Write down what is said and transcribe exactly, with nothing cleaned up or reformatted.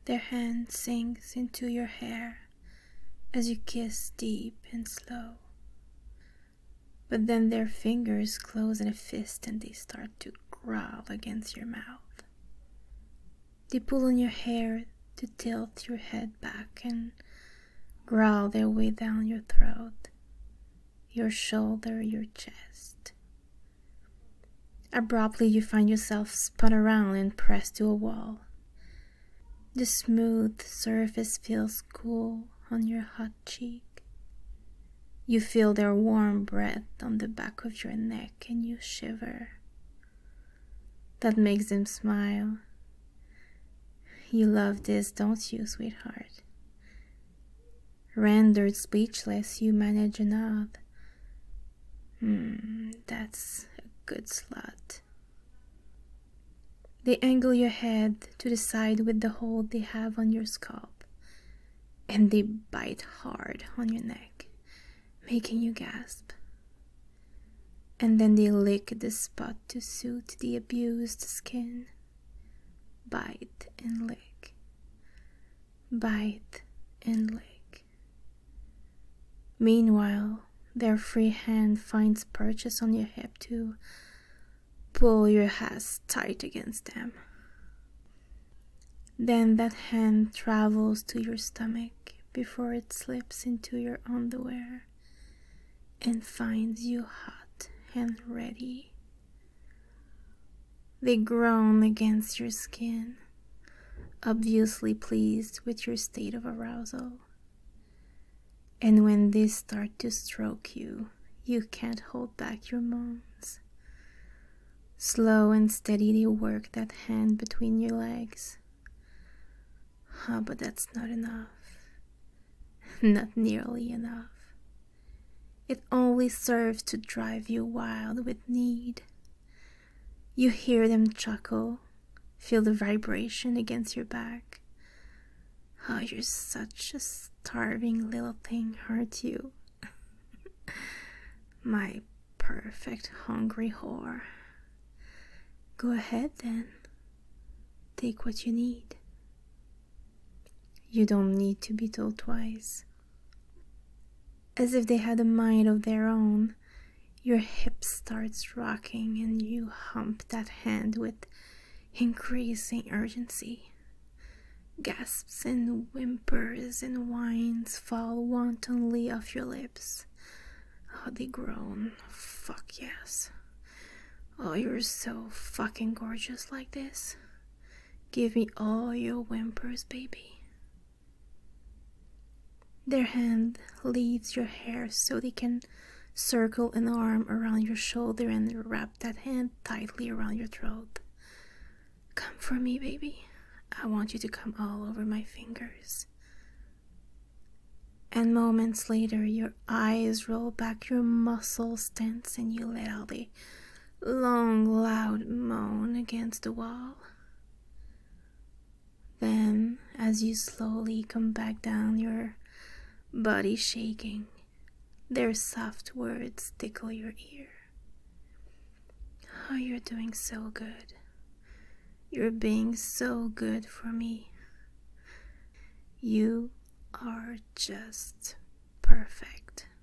Their hand sinks into your hair as you kiss deep and slow. But then their fingers close in a fist and they start to growl against your mouth. They pull on your hair to tilt your head back and growl their way down your throat, your shoulder, your chest. Abruptly, you find yourself spun around and pressed to a wall. The smooth surface feels cool on your hot cheek. You feel their warm breath on the back of your neck and you shiver. That makes them smile. You love this, don't you, sweetheart? Rendered speechless, you manage a nod. Hmm, that's a good slut. They angle your head to the side with the hold they have on your scalp, and they bite hard on your neck, making you gasp. And then they lick the spot to soothe the abused skin. Bite and lick. Bite and lick. Meanwhile, their free hand finds purchase on your hip to pull your ass tight against them. Then that hand travels to your stomach before it slips into your underwear and finds you hot and ready. They groan against your skin, obviously pleased with your state of arousal. And when they start to stroke you, you can't hold back your moans. Slow and steady they work that hand between your legs. Ah, but that's not enough. Not nearly enough. It only serves to drive you wild with need. You hear them chuckle, feel the vibration against your back. Oh, you're such a starving little thing, aren't you? My perfect hungry whore. Go ahead then. Take what you need. You don't need to be told twice. As if they had a mind of their own, your hip starts rocking and you hump that hand with increasing urgency. Gasps and whimpers and whines fall wantonly off your lips. Oh, they groan. Fuck yes. Oh, you're so fucking gorgeous like this. Give me all your whimpers, baby. Their hand leaves your hair so they can circle an arm around your shoulder and wrap that hand tightly around your throat. Come for me, baby. I want you to come all over my fingers. And moments later, your eyes roll back, your muscles tense, and you let out a long, loud moan against the wall. Then, as you slowly come back down, your body shaking, their soft words tickle your ear. Oh, you're doing so good. You're being so good for me. You are just perfect.